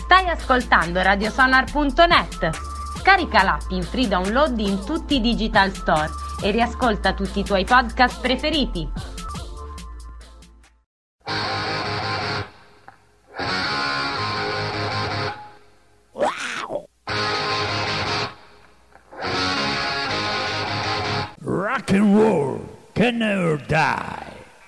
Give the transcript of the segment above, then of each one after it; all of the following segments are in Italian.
Stai ascoltando radiosonar.net. Scarica l'app in free download in tutti i digital store e riascolta tutti i tuoi podcast preferiti. Rock and roll can never die.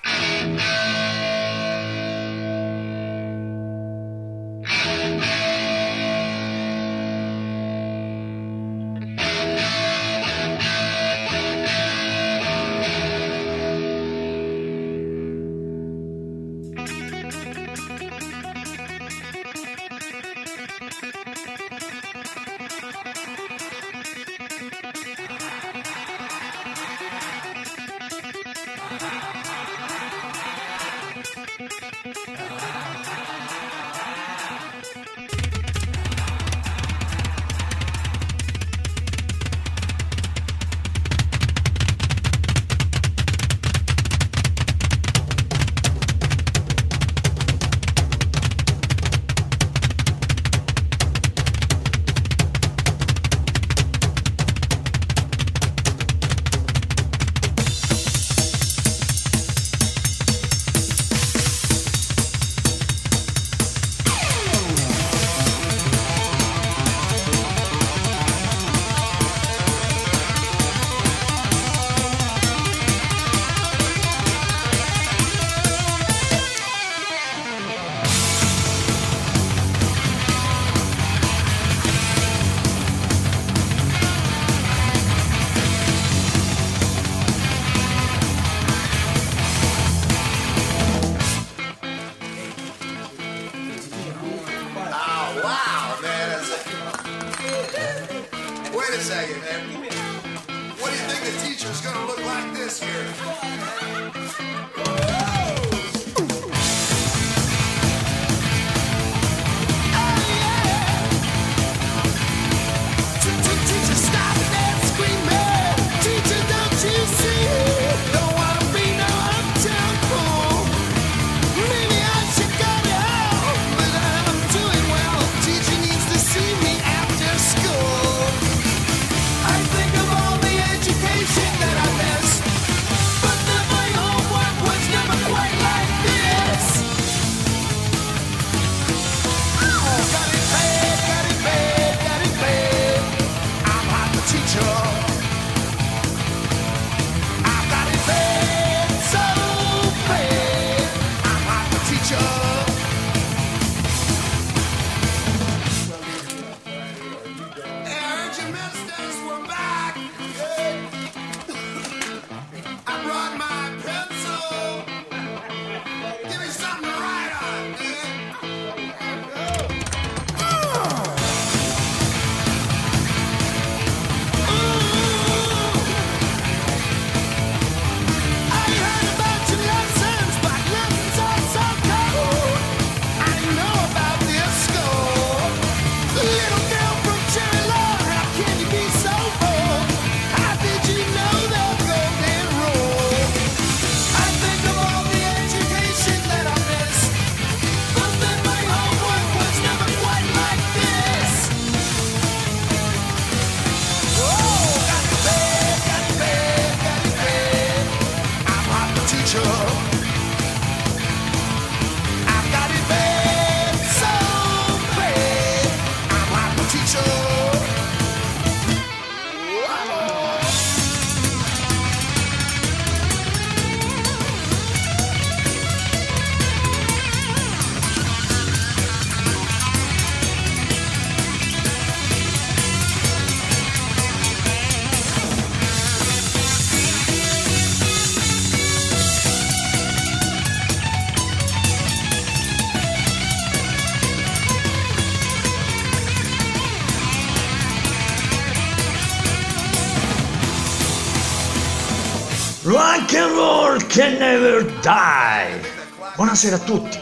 Rock and roll can never die. Buonasera a tutti.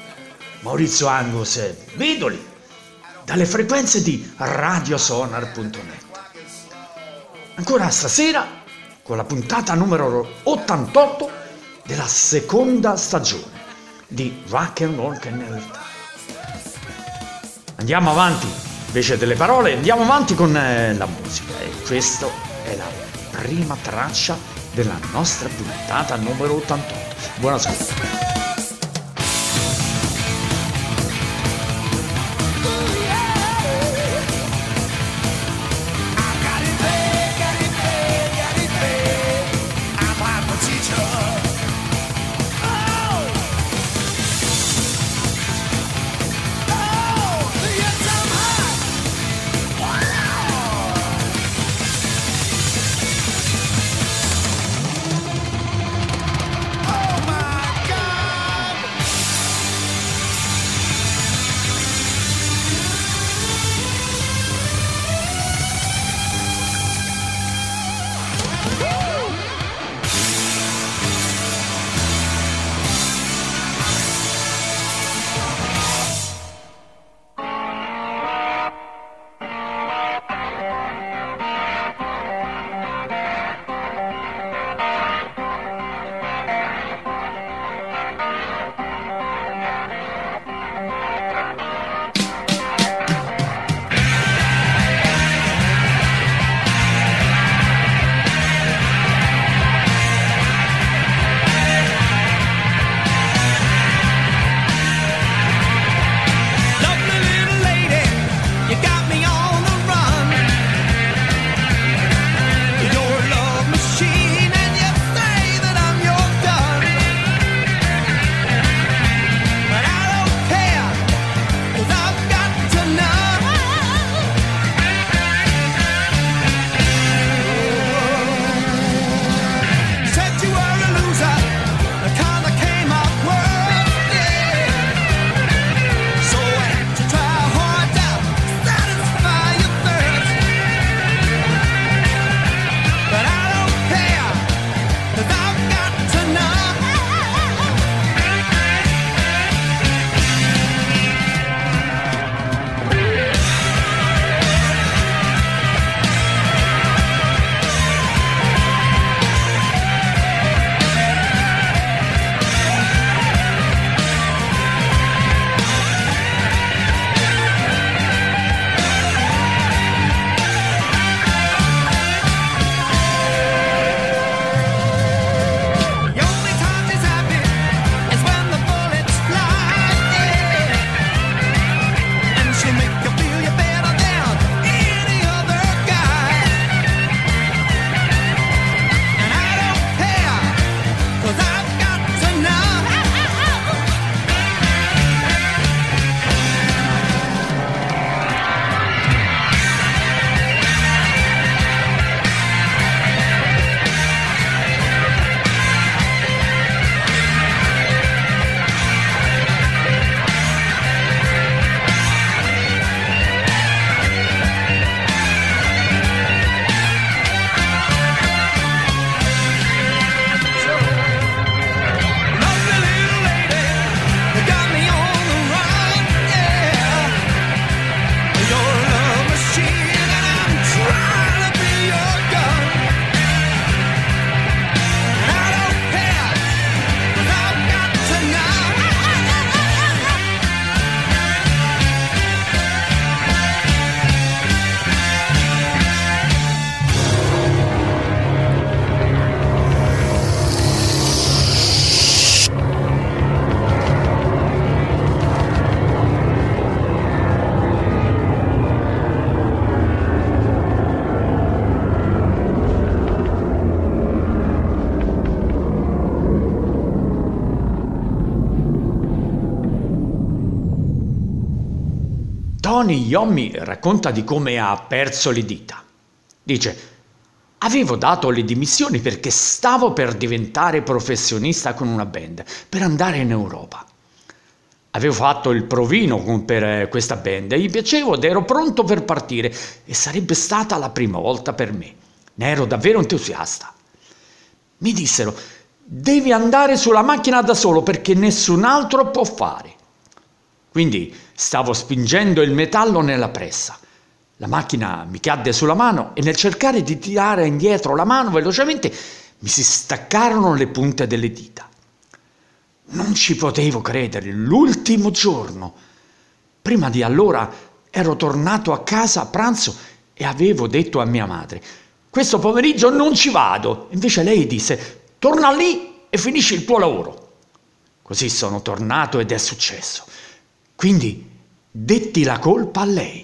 Maurizio Angus e Vidoli dalle frequenze di radiosonar.net. Ancora stasera con la puntata numero 88 della seconda stagione di Rock and Roll Can Never Die. Andiamo avanti, invece delle parole, andiamo avanti con la musica. E questa è la prima traccia della nostra puntata numero 88. Buon ascolto. Tony Iommi racconta di come ha perso le dita. Dice: avevo dato le dimissioni perché stavo per diventare professionista con una band, per andare in Europa. Avevo fatto il provino per questa band, gli piacevo ed ero pronto per partire e sarebbe stata la prima volta per me. Ne ero davvero entusiasta. Mi dissero: devi andare sulla macchina da solo perché nessun altro può fare. Quindi stavo spingendo il metallo nella pressa. La macchina mi cadde sulla mano e nel cercare di tirare indietro la mano velocemente mi si staccarono le punte delle dita. Non ci potevo credere, l'ultimo giorno. Prima di allora ero tornato a casa a pranzo e avevo detto a mia madre: questo pomeriggio non ci vado. Invece lei disse: torna lì e finisci il tuo lavoro. Così sono tornato ed è successo. Quindi detti la colpa a lei.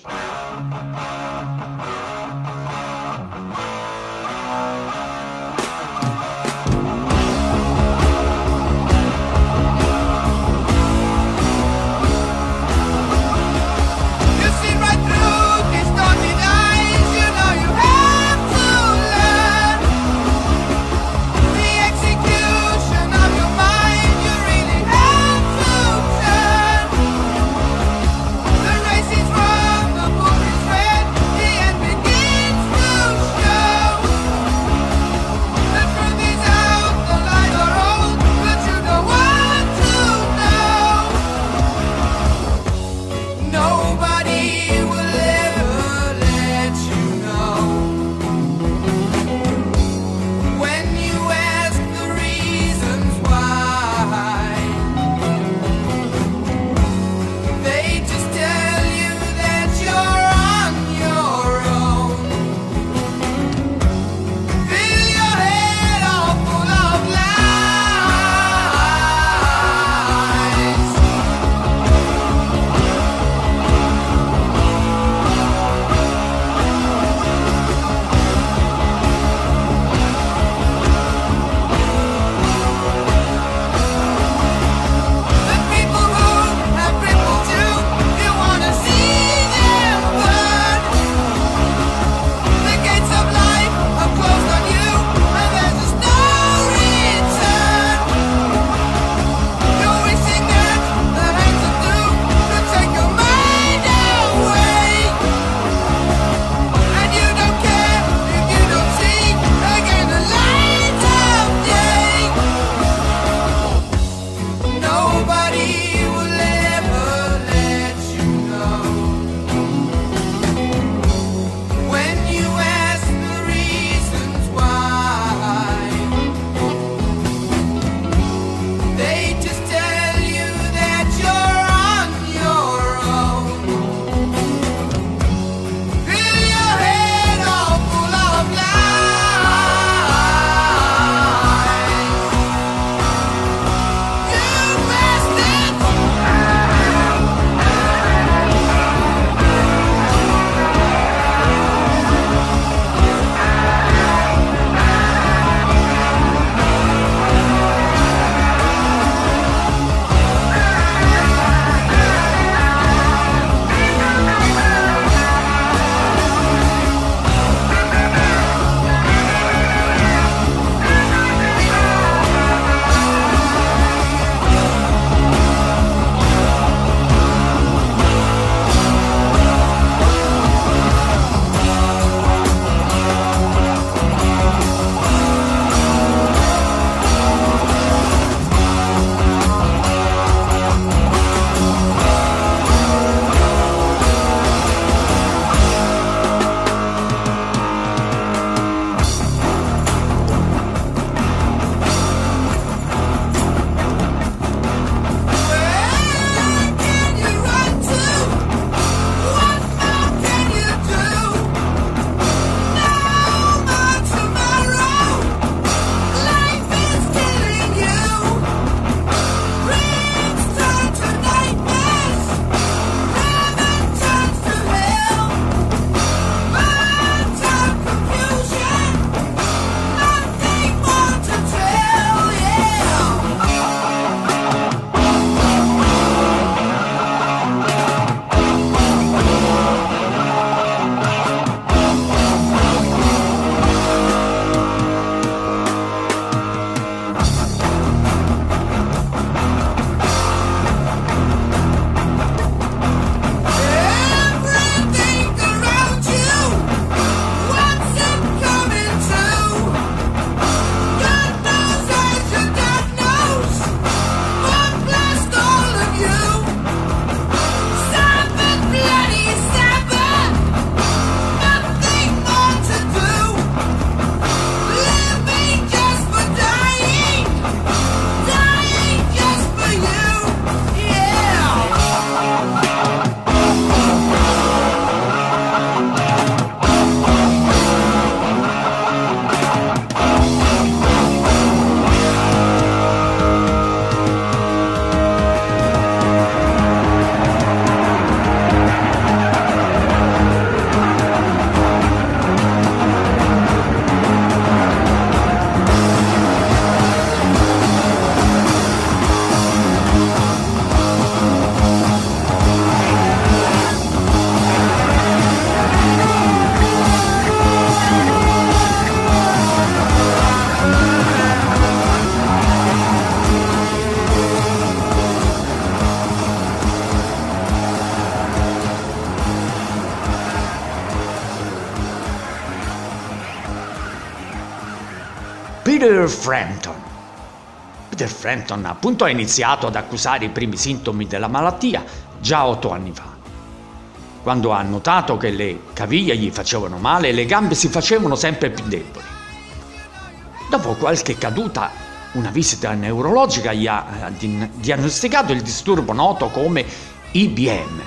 Peter Frampton. Peter Frampton appunto ha iniziato ad accusare i primi sintomi della malattia già 8 anni fa, quando ha notato che le caviglie gli facevano male e le gambe si facevano sempre più deboli. Dopo qualche caduta, una visita neurologica gli ha diagnosticato il disturbo noto come IBM.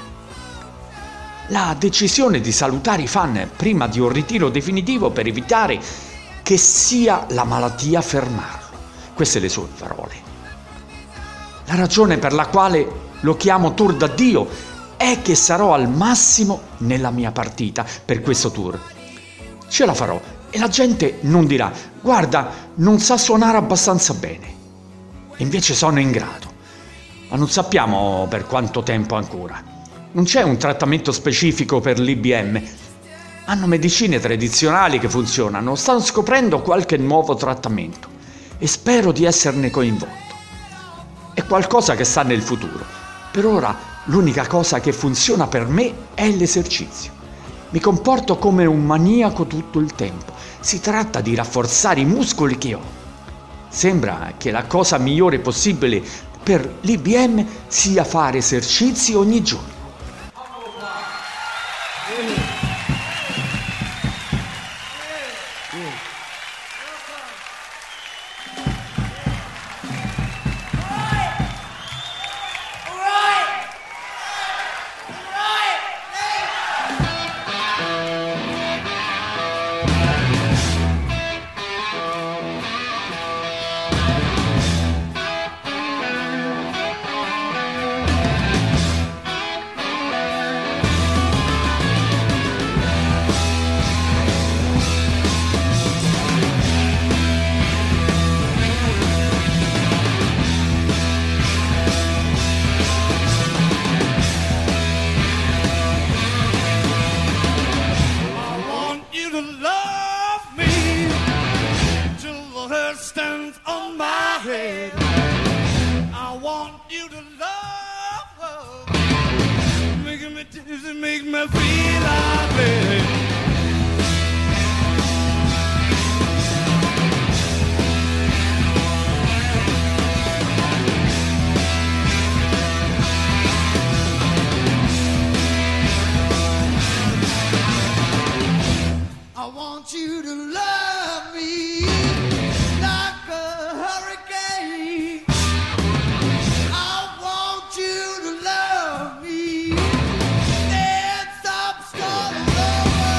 La decisione di salutare i fan prima di un ritiro definitivo per evitare che sia la malattia a fermarlo. Queste le sue parole. La ragione per la quale lo chiamo tour d'addio è che sarò al massimo nella mia partita per questo tour. Ce la farò e la gente non dirà: guarda, non sa suonare abbastanza bene. Invece sono in grado. Ma non sappiamo per quanto tempo ancora. Non c'è un trattamento specifico per l'IBM. Hanno medicine tradizionali che funzionano, stanno scoprendo qualche nuovo trattamento e spero di esserne coinvolto. È qualcosa che sta nel futuro. Per ora l'unica cosa che funziona per me è l'esercizio. Mi comporto come un maniaco tutto il tempo. Si tratta di rafforzare i muscoli che ho. Sembra che la cosa migliore possibile per l'IBM sia fare esercizi ogni giorno. Over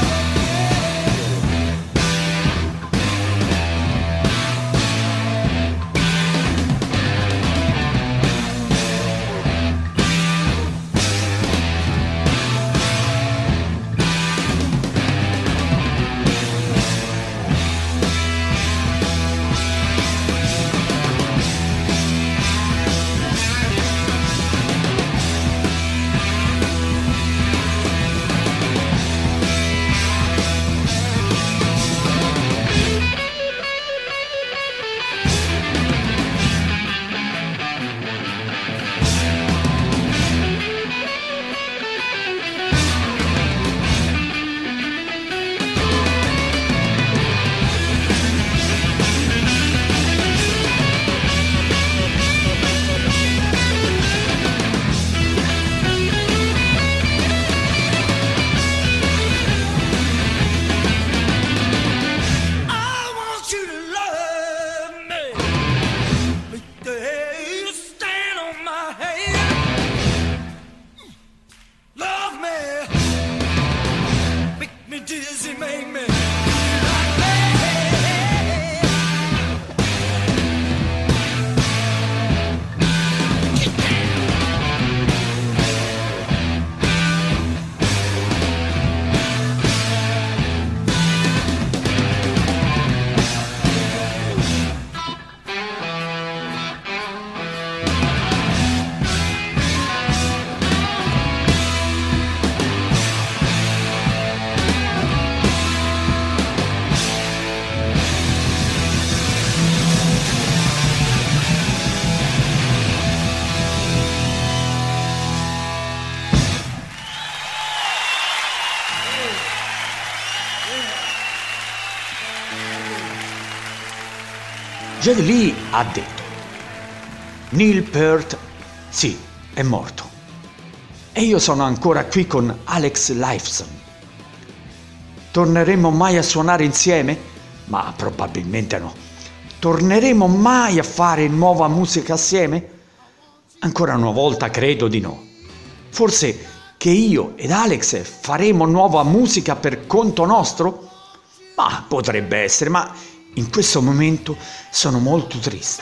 Geddy Lee ha detto: Neil Peart, sì, è morto. E io sono ancora qui con Alex Lifeson. Torneremo mai a suonare insieme? Ma probabilmente no. Torneremo mai a fare nuova musica assieme? Ancora una volta credo di no. Forse che io ed Alex faremo nuova musica per conto nostro? Ma potrebbe essere, ma in questo momento sono molto triste.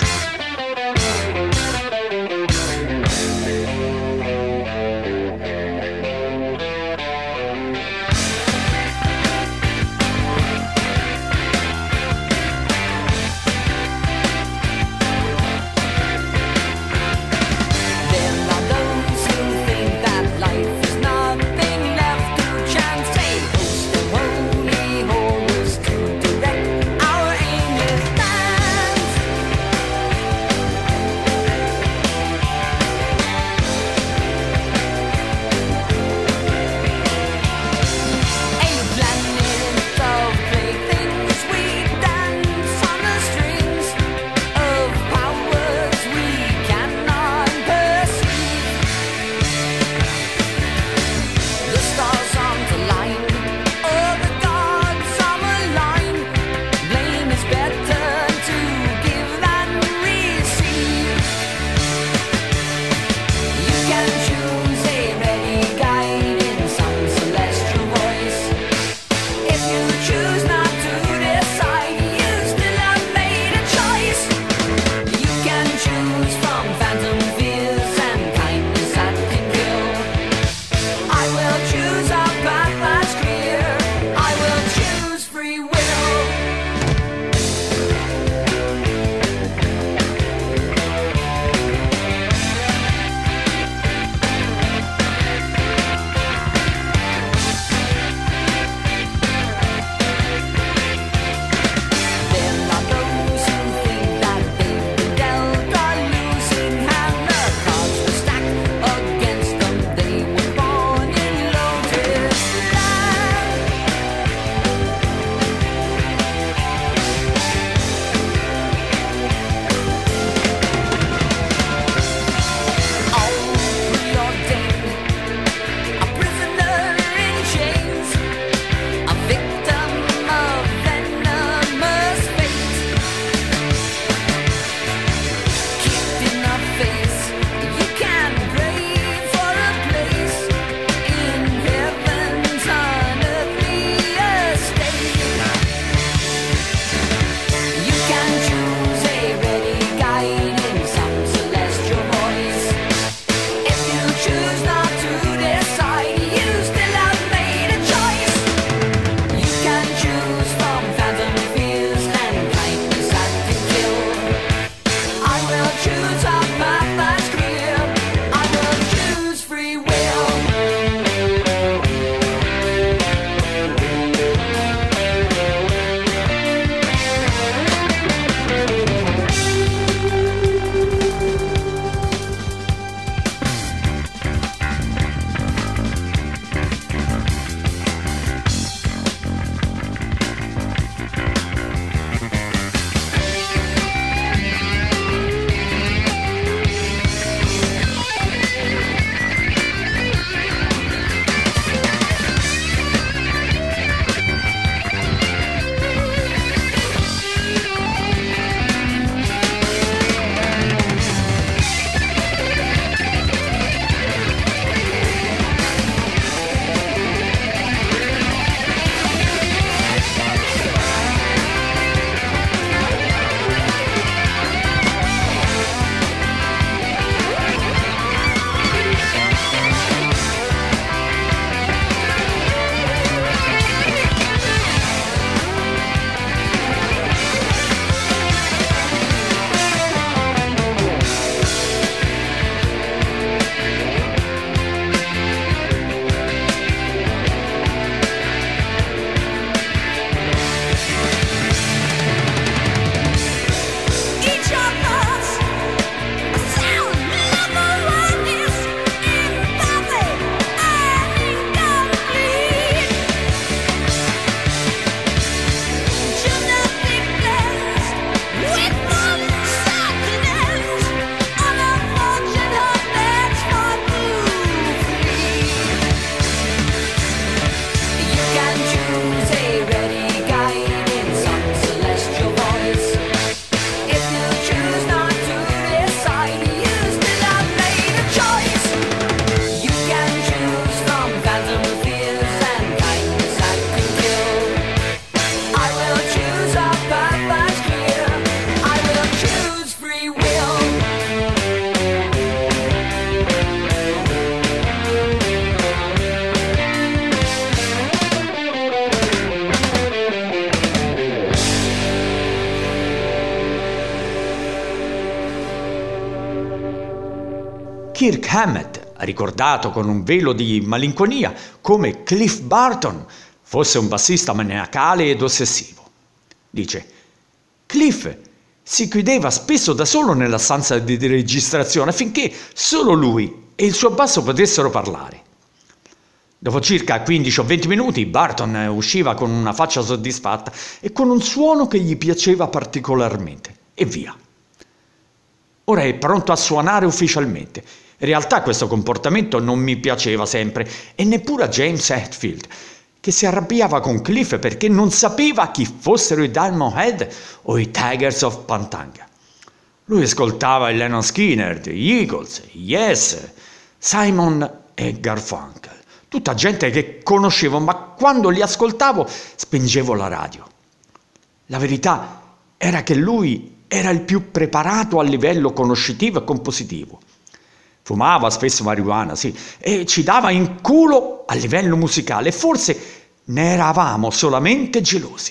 Kirk Hammett ha ricordato con un velo di malinconia come Cliff Burton fosse un bassista maniacale ed ossessivo. Dice: Cliff si chiudeva spesso da solo nella stanza di registrazione affinché solo lui e il suo basso potessero parlare. Dopo circa 15 o 20 minuti Burton usciva con una faccia soddisfatta e con un suono che gli piaceva particolarmente, e via. Ora è pronto a suonare ufficialmente. In realtà questo comportamento non mi piaceva sempre, e neppure a James Hetfield, che si arrabbiava con Cliff perché non sapeva chi fossero i Diamond Head o i Tigers of Pantanga. Lui ascoltava i Lynyrd Skynyrd, gli Eagles, Yes, Simon e Garfunkel. Tutta gente che conoscevo, ma quando li ascoltavo spengevo la radio. La verità era che lui era il più preparato a livello conoscitivo e compositivo. Fumava spesso marijuana, sì, e ci dava in culo a livello musicale. Forse ne eravamo solamente gelosi.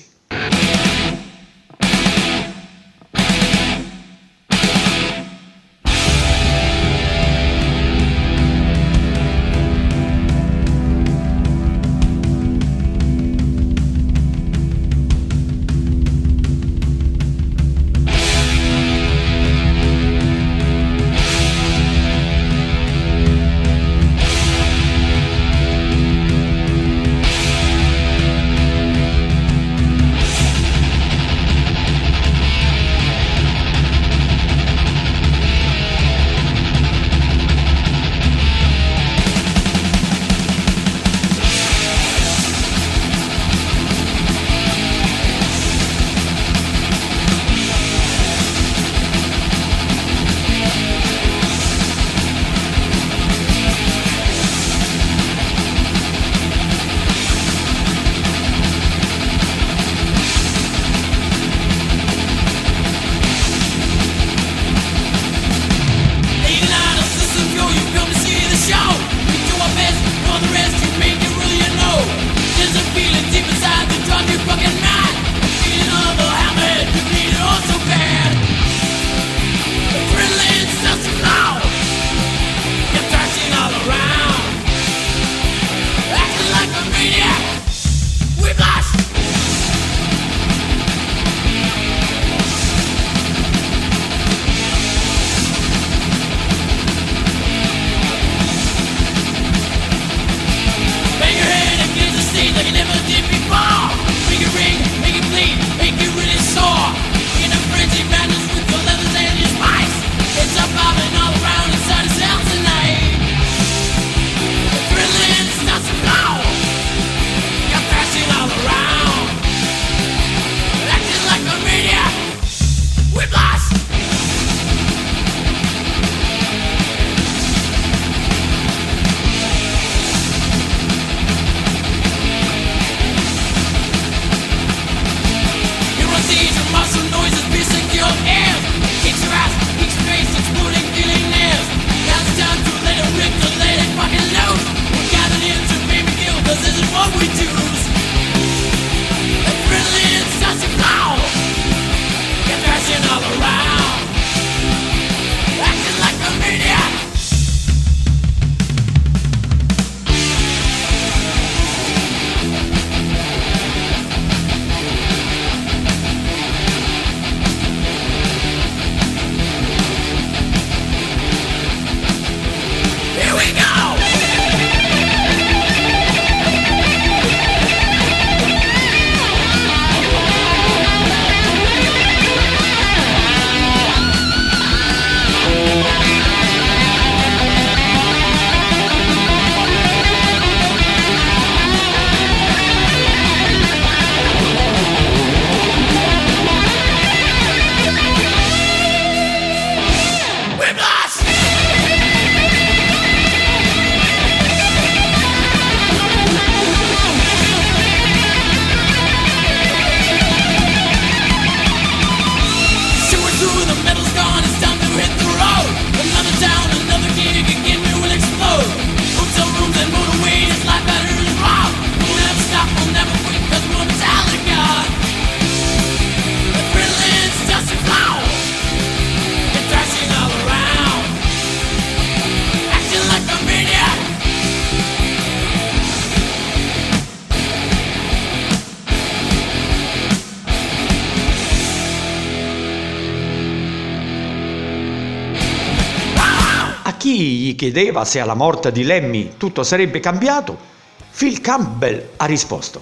chi gli chiedeva se alla morte di Lemmy tutto sarebbe cambiato, Phil Campbell ha risposto: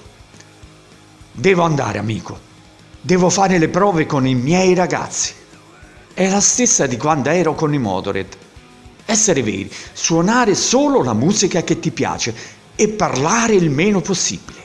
devo andare, amico, devo fare le prove con i miei ragazzi. È la stessa di quando ero con i Motorhead. Essere veri, suonare solo la musica che ti piace e parlare il meno possibile.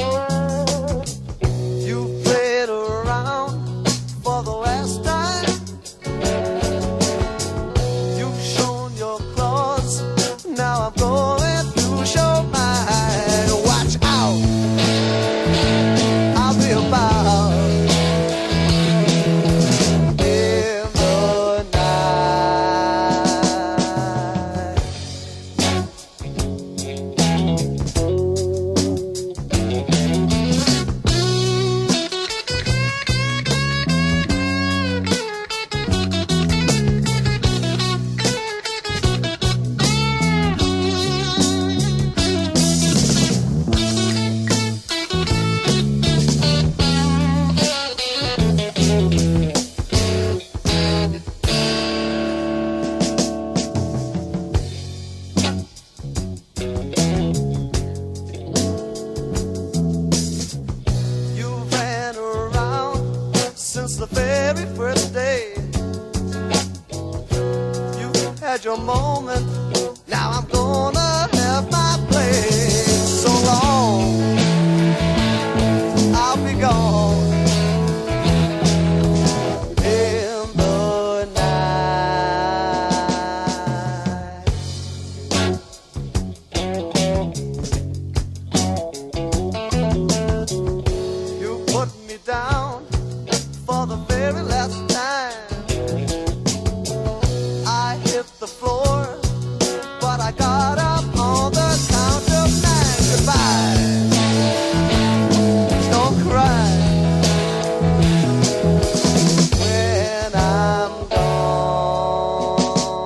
You played around for the last time. the very first day you had your moment. Now I'm gonna have my play. So long, I'll be gone in the night. You put me down for the very last time. I hit the floor, but I got up on the count of 9. Goodbye, don't cry when I'm gone.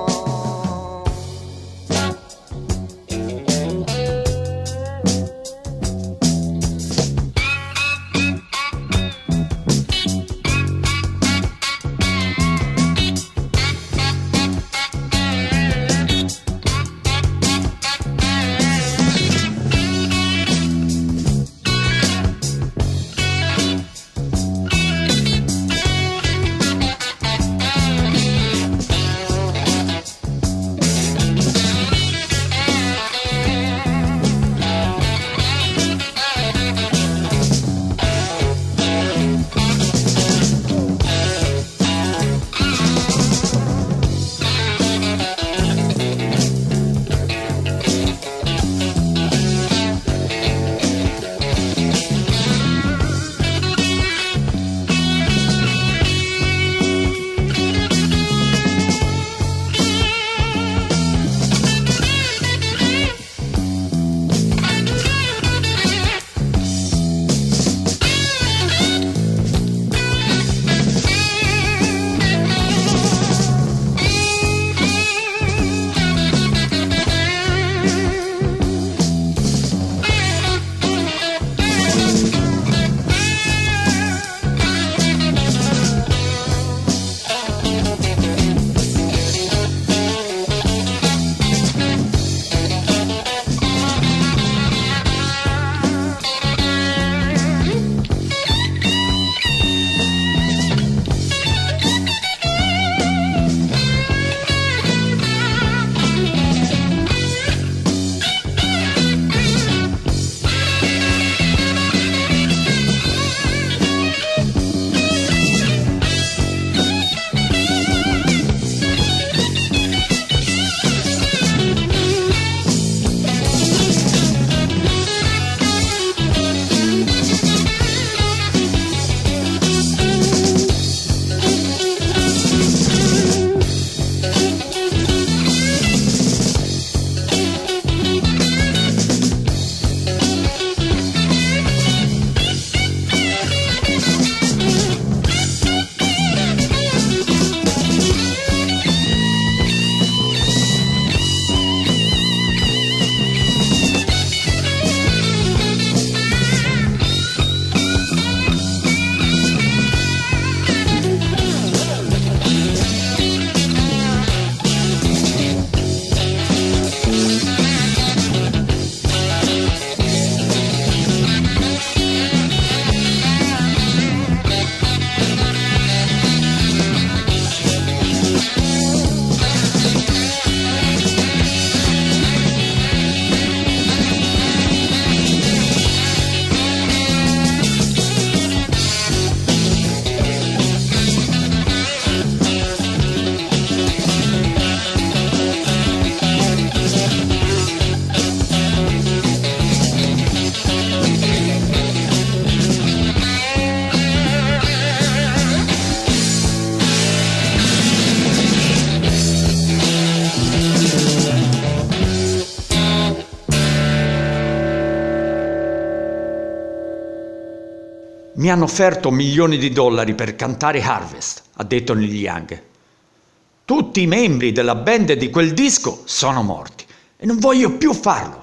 Mi hanno offerto milioni di dollari per cantare Harvest, ha detto Neil Young. Tutti i membri della band di quel disco sono morti e non voglio più farlo.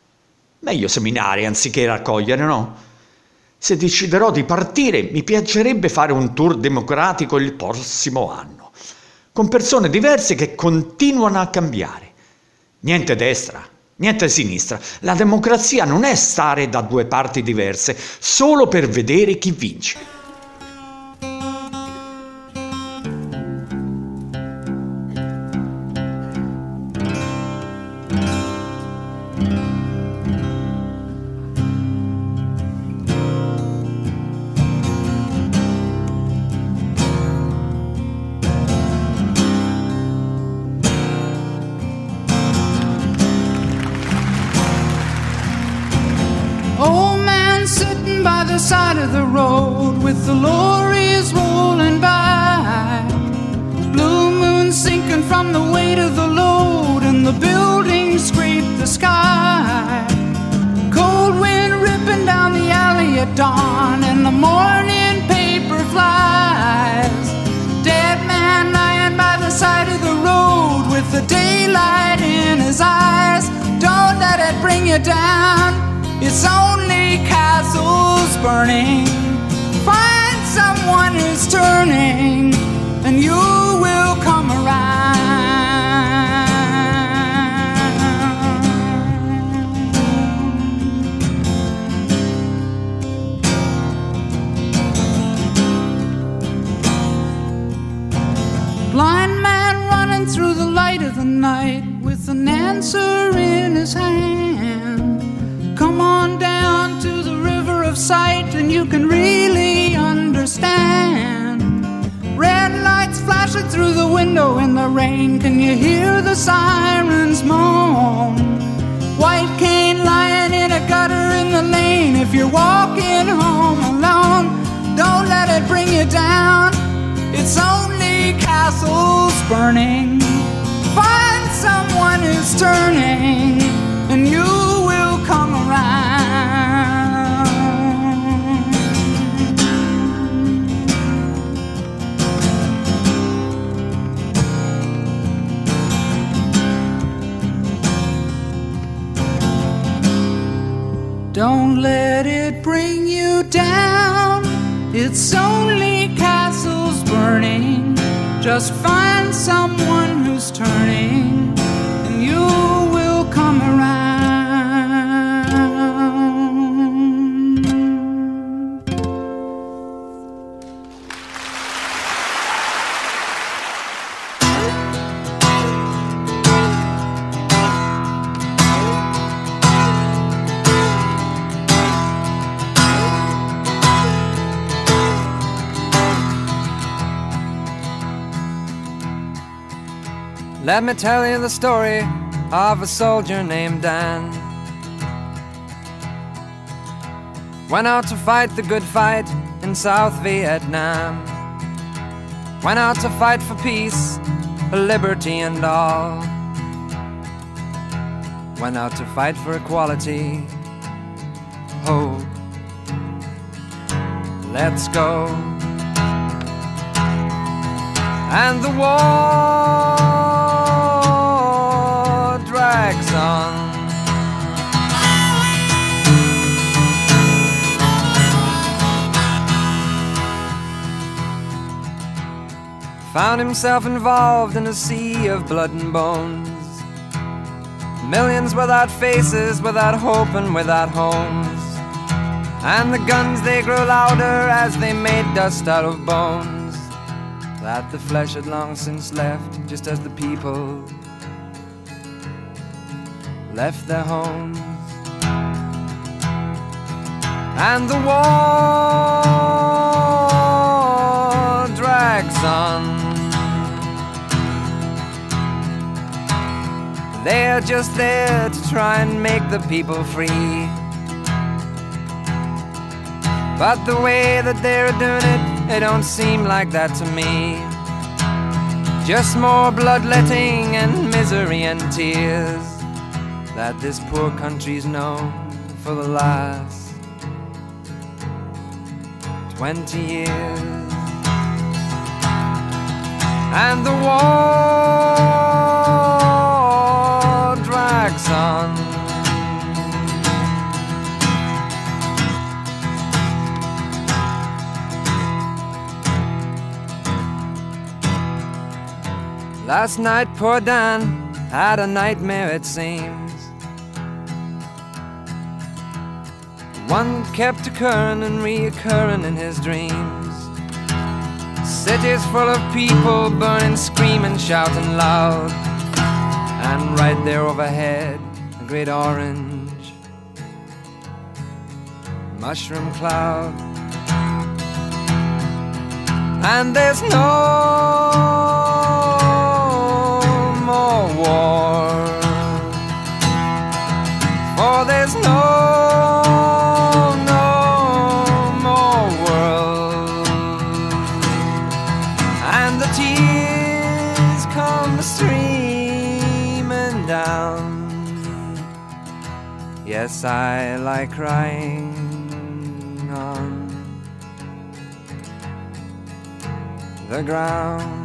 Meglio seminare anziché raccogliere, no? Se deciderò di partire, mi piacerebbe fare un tour democratico il prossimo anno, con persone diverse che continuano a cambiare. Niente destra, niente sinistra. La democrazia non è stare da due parti diverse solo per vedere chi vince. the road with the lorries rolling by. Blue moon sinking from the weight of the load, and the buildings scrape the sky. Cold wind ripping down the alley at dawn, and the morning paper flies. Dead man lying by the side of the road with the daylight in his eyes. Don't let it bring you down, it's only castles burning. Find someone who's turning, and you will come around. Blind man running through the light of the night with an answer in his hand. Come on down to the river of sight and you can really understand. Red lights flashing through the window in the rain. Can you hear the sirens moan? White cane lying in a gutter in the lane. If you're walking home alone, don't let it bring you down, it's only castles burning. Find someone who's turning, and you will come around. Don't let it bring you down, it's only castles burning. Just find someone who's turning, and you will come around. Let me tell you the story of a soldier named Dan. Went out to fight the good fight in South Vietnam. Went out to fight for peace, liberty and all. Went out to fight for equality, hope. Let's go. And the war drags on. Found himself involved in a sea of blood and bones. Millions without faces, without hope and without homes. And the guns, they grew louder as they made dust out of bones that the flesh had long since left, just as the people left their homes. And the war drags on. They're just there to try and make the people free. But the way that they're doing it, it don't seem like that to me. Just more bloodletting and misery and tears that this poor country's known for the last 20 years. And the war drags on. Last night poor Dan had a nightmare, it seems. One kept occurring and reoccurring in his dreams. Cities full of people burning, screaming, shouting loud. And right there overhead, a great orange mushroom cloud. And there's no more war, for there's no more and the tears come streaming down. Yes, I like crying on the ground.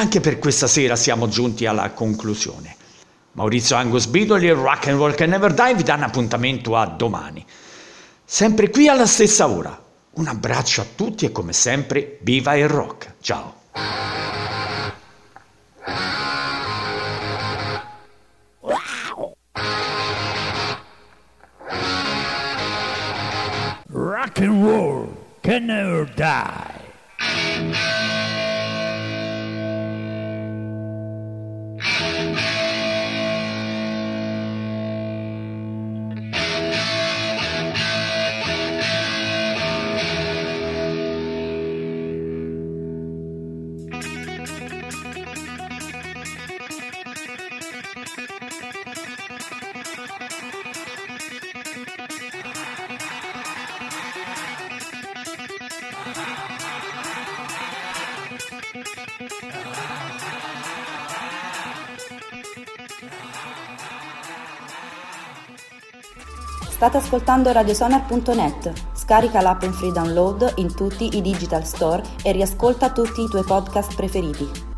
anche per questa sera siamo giunti alla conclusione. Maurizio Angus Beatle e Rock and Roll Can Never Die vi danno appuntamento a domani, sempre qui alla stessa ora. Un abbraccio a tutti e come sempre viva il rock. Ciao. Rock and roll can never die. State ascoltando radiosonar.net. Scarica l'app in free download in tutti i digital store e riascolta tutti i tuoi podcast preferiti.